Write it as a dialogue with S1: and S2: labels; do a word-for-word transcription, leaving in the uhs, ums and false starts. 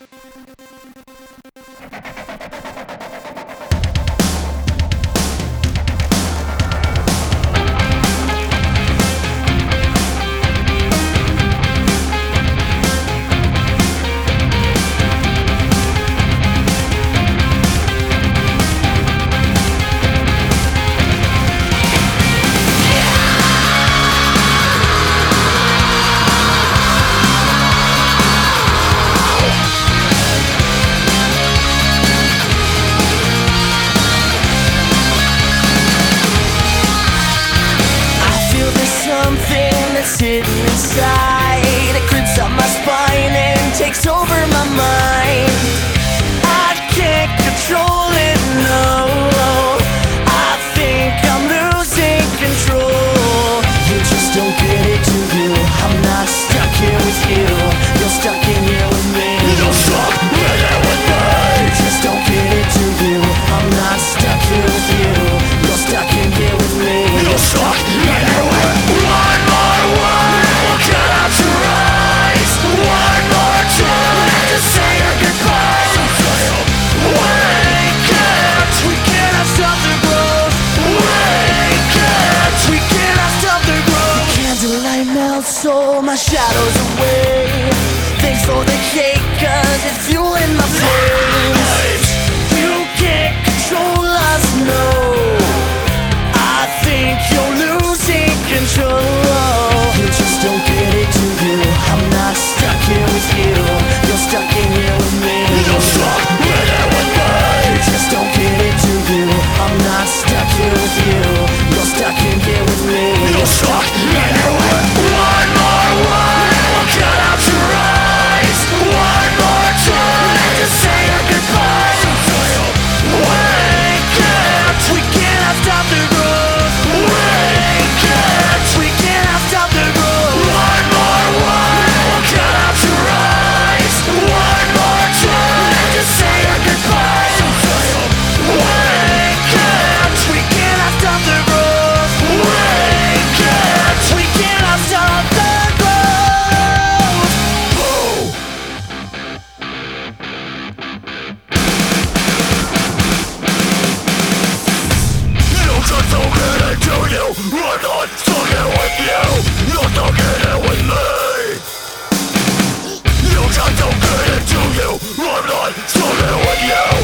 S1: Sitting inside, it creeps up my spine and takes over my mind. I can't control it, no. I think I'm losing control. You just don't get it, do you? I'm not stuck here with you. You're stuck in here with me. You're stuck in here with me. Just don't get it, do you? I'm not stuck here with you. You're stuck in here with me. You're stuck in here with me. One more word will cut out your eyes. One more time to say your goodbyes. We can't, we cannot stop the growth. We can't, we cannot stop the growth. The candlelight melts so my shadow's away. Thanks for the cake, cause it's fueling my flames. You can't control us, no. I think you're losing control. You just don't get it, do you? I'm not stuck here with you. You're stuck in here with me. You're stuck in here with me. You just don't get it, do you? I'm not stuck here with you. You're stuck in here with me. You're stuck in here with me. One more word will cut out your eyes. One more time to say your goodbyes. We can't, we cannot stop the growth. We can't, we cannot stop the growth. One more word will cut out your eyes. One more time to say your goodbyes. We can't, we cannot stop the growth. We can't, we cannot stop the growth. Boom. You just don't get it, do you? I'm not stuck here with you. You're stuck here with me. You just don't get it, do you? I'm not stuck here with you.